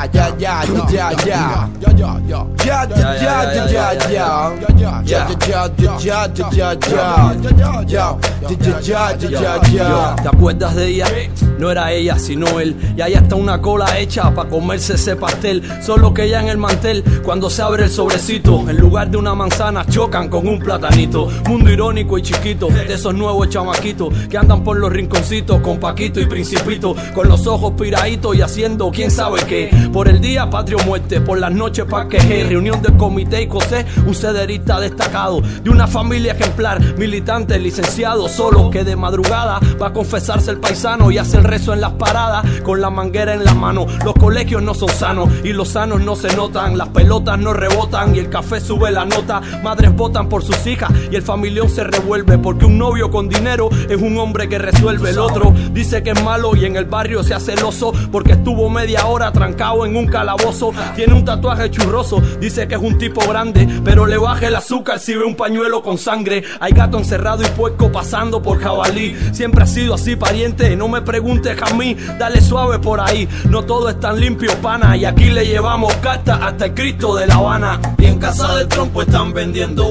¿Te acuerdas de ella? No era ella sino él, y ahí está una cola hecha para comerse ese pastel. Solo que ella en el mantel, cuando se abre el sobrecito, en lugar de una manzana chocan con un platanito. Mundo irónico y chiquito, de esos nuevos chamaquitos que andan por los rinconcitos con Paquito y Principito, con los ojos piraditos y haciendo quién sabe qué. Por el día patria o muerte, por las noches parqueje, reunión del comité y José, un cederista destacado de una familia ejemplar, militante, licenciado, solo que de madrugada va a confesarse el paisano y hace el rezo en las paradas con la manguera en la mano. Los colegios no son sanos y los sanos no se notan, las pelotas no rebotan y el café sube la nota. Madres votan por sus hijas y el familión se revuelve porque un novio con dinero es un hombre que resuelve. El otro dice que es malo y en el barrio se hace celoso porque estuvo media hora trancado en un calabozo. Tiene un tatuaje churroso, dice que es un tipo grande, pero le baja el azúcar si ve un pañuelo con sangre. Hay gato encerrado y puerco pasando por jabalí. Siempre ha sido así, pariente, no me preguntes a mí, dale suave por ahí. No todo es tan limpio, pana, y aquí le llevamos carta hasta el Cristo de La Habana. Y en casa del trompo están vendiendo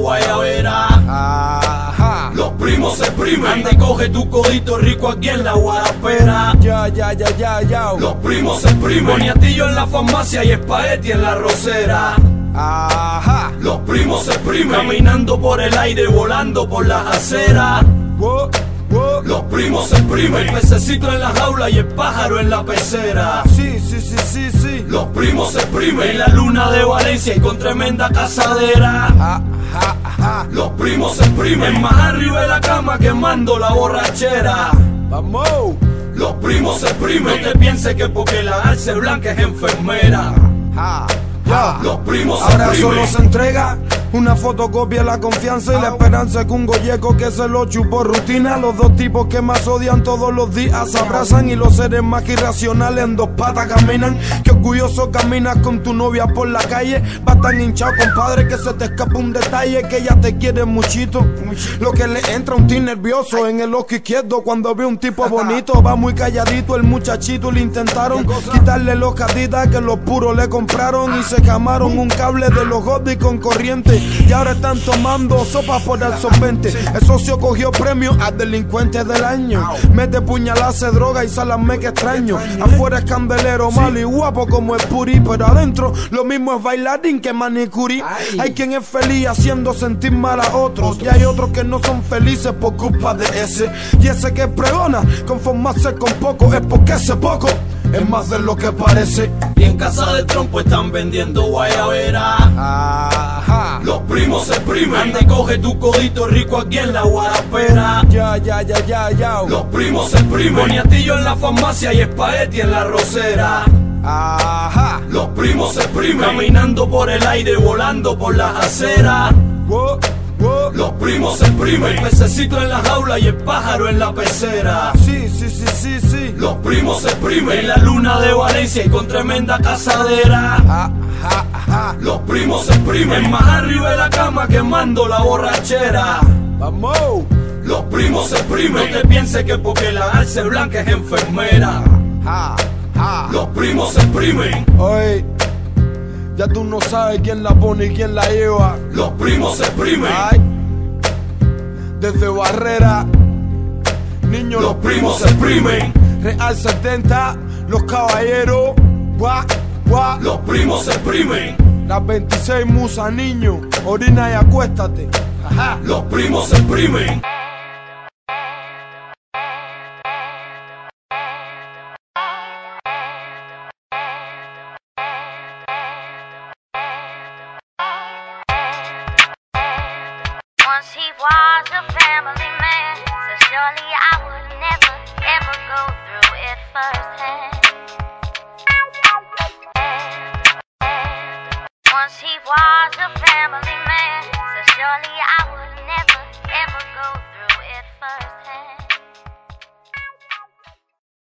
guayabera. Los primos se exprimen. Anda y coge tu codito rico aquí en la guarapera. Los primos se exprimen. Boniatillo en la farmacia y espagueti en la rosera. Los primos se exprimen. Caminando por el aire, volando por las aceras. Los primos se exprimen. El pececito en la jaula y el pájaro en la pecera. Sí. Los primos se exprimen. En la luna de Valencia y con tremenda cazadera. Los primos se exprimen. Más arriba de la cama quemando la borrachera. Vamos. Los primos se exprimen. No te pienses que porque la alce blanca es enfermera. Los primos se ahora exprimen. solo se entrega una fotocopia, la confianza y la esperanza que un golleco que se lo chupó rutina. Los dos tipos que más odian todos los días se abrazan y los seres más que irracionales en dos patas caminan. Qué orgulloso caminas con tu novia por la calle. Va tan hinchado, compadre, que se te escapa un detalle, que ella te quiere muchito. Lo que le entra un teen nervioso en el ojo izquierdo cuando ve un tipo bonito. Va muy calladito el muchachito, le intentaron quitarle los catitas que los puros le compraron y se camaron un cable de los Gotti con corriente. Y ahora están tomando sopa por el solvente. El socio cogió premio a delincuente del año. Mete puñalada, hace droga y salame que extraño. Afuera es candelero, malo y guapo como el puri, pero adentro lo mismo es bailarín que manicuri. Hay quien es feliz haciendo sentir mal a otros, y hay otros que no son felices por culpa de ese. Y ese que pregona conformarse con poco es porque ese poco es más de lo que parece. Y en casa del trompo están vendiendo guayabera. Los primos se exprimen. Anda y coge tu codito rico aquí en la guarapera. Los primos se exprimen. Boniatillo en la farmacia y espagueti en la rosera. Los primos se exprimen. Caminando por el aire, volando por las aceras. Los primos se exprimen. El pececito en la jaula y el pájaro en la pecera. Sí. Los primos se exprimen. En la luna de Valencia y con tremenda cazadera. Los primos se exprimen. Más arriba de la cama quemando la borrachera. Vamos. Los primos se exprimen. No te pienses que porque la alce blanca es enfermera. Los primos se exprimen. Oye, ya tú no sabes quién la pone y quién la lleva. Los primos se exprimen. Ay, desde Barrera, niños, los primos se exprimen. Real 70, los caballeros. Los primos se exprimen. Las 26 musas, niño, orina y acuéstate. Los primos se exprimen. Once he was a family man, so surely I would never, ever go through it firsthand. Once he was a family man, so surely I